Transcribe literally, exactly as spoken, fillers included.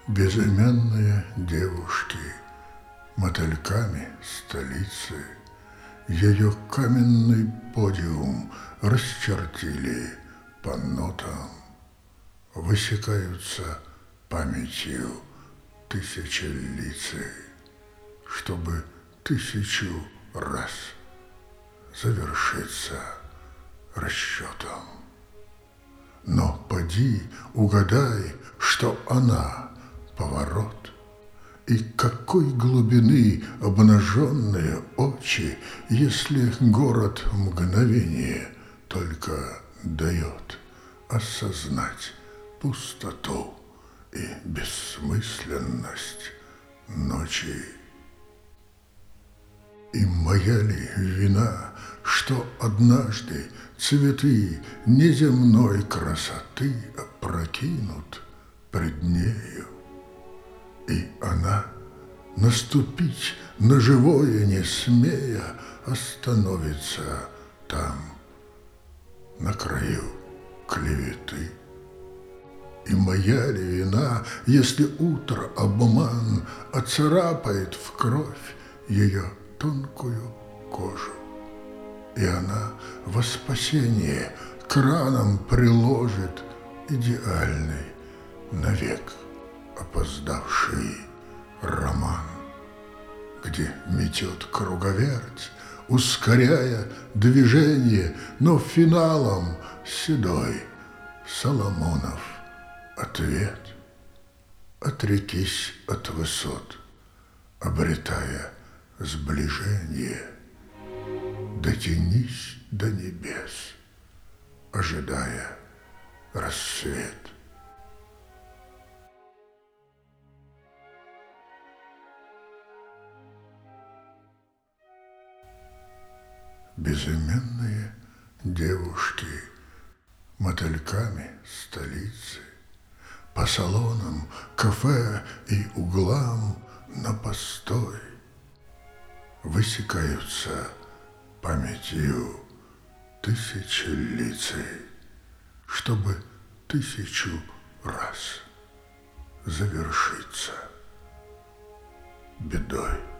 Безыменные девушки, мотыльками столицы, ее каменный подиум расчертили по нотам. Высекаются памятью тысячелицы, чтобы тысячу раз завершиться расчетом. Но поди угадай, что она поворот, и какой глубины обнаженные очи, если город мгновение только дает осознать пустоту и бессмысленность ночи. И моя ли вина, что однажды цветы неземной красоты опрокинут пред нею, и она, наступить на живое не смея, остановится там, на краю клеветы? И моя ли вина, если утро обман оцарапает в кровь ее тонкую кожу, и она во спасение к ранам приложит идеальный, навек опоздавший роман, где метет круговерть, ускоряя движение, но финалом седой Соломонов ответ: отрекись от высот, обретая сближение, дотянись до небес, ожидая рассвет. Безыменные девушки, мотыльками столицы, по салонам, кафе и углам на постой высекаются памятью тысячелицы, чтобы тысячу раз завершиться бедой.